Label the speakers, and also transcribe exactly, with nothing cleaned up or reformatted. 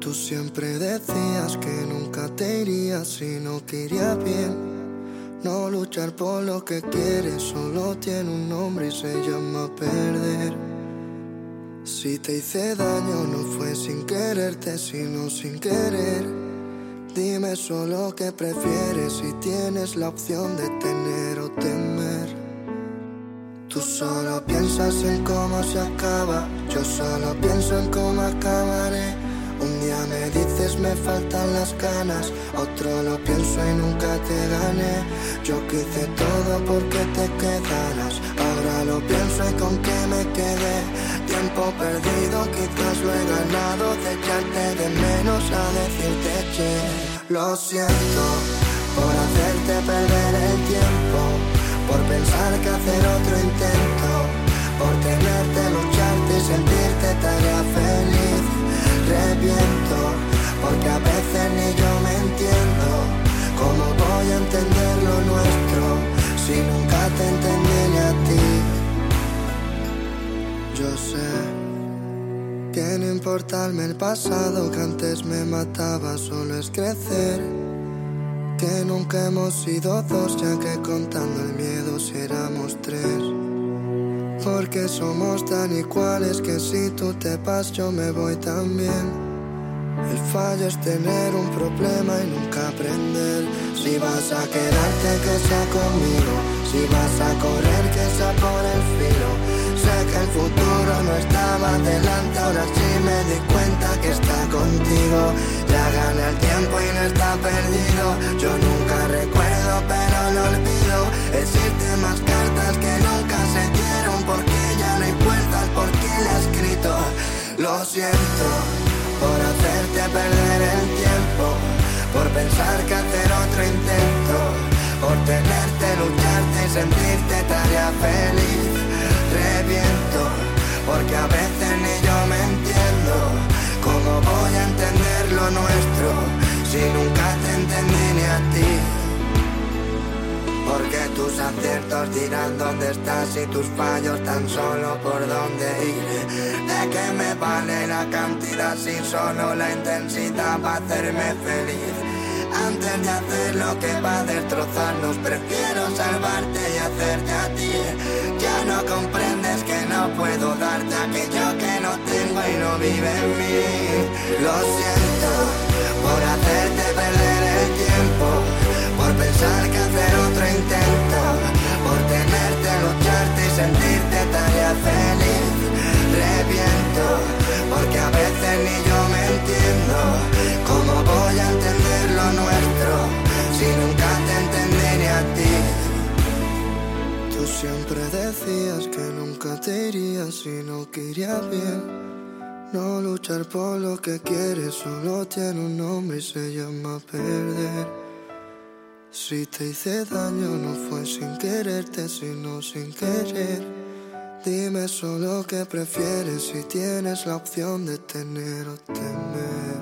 Speaker 1: Tú siempre decías que nunca te irías si no te iría bien. No luchar por lo que quieres solo tiene un nombre y se llama perder. Si te hice daño no fue sin quererte sino sin querer. Dime solo qué prefieres si tienes la opción de tener o temer. Tú solo piensas en cómo se acaba, yo solo pienso en cómo acabaré. Un día me dices me faltan las ganas, otro lo pienso y nunca te gané. Yo quise todo porque te quedaras, ahora lo pienso y con qué me quedé. Tiempo perdido, quizás lo he ganado, de echarte de menos a decirte che. Lo siento por hacerte perder el tiempo, por pensar que hacer otro intento, por tenerte, lucharte y sentirte tarea feliz. Reviento, porque a veces ni yo me entiendo. ¿Cómo voy a entender lo nuestro si nunca te entendí ni a ti? Yo sé que no importarme el pasado que antes me mataba, solo es crecer. Que nunca hemos sido dos, ya que contando el miedo si éramos tres. Porque somos tan iguales que si tú te vas yo me voy también. El fallo es tener un problema y nunca aprender. Si vas a quedarte que sea conmigo, si vas a correr que sea por el filo. Sé que el futuro no estaba delante, ahora sí me di cuenta que está contigo. Ya gané el tiempo y no está perdido. Yo nunca recuerdo pero lo olvido. Existen más cartas que nunca se dieron, porque ya no hay puertas, porque le he escrito. Lo siento por hacerte perder el tiempo, por pensar que hacer otro intento, por tenerte, lucharte y sentirte tarea feliz. Reviento, porque a veces ni yo me entiendo. ¿Cómo voy a entender lo nuestro si nunca te entendí ni a ti? Porque tus aciertos dirán dónde estás y tus fallos tan solo por dónde ir. ¿De qué me vale la cantidad si solo la intensidad va a hacerme feliz? Antes de hacer lo que va a destrozarnos, prefiero salvarte y hacerte a ti. Ya no comprendes que no puedo darte aquello que no tengo y no vive en mí. Lo siento por hacerte perder el tiempo, por pensar que hacer otro intento, por tenerte, lucharte y sentirte tarea feliz. Reviento, porque a veces ni yo me entiendo. ¿Cómo voy a entender lo nuestro si nunca te entendí ni a ti? Tú siempre decías que nunca te irías si no quería bien. No luchar por lo que quieres solo tiene un nombre y se llama perder. Si te hice daño no fue sin quererte sino sin querer. Dime solo qué prefieres si tienes la opción de tener o temer.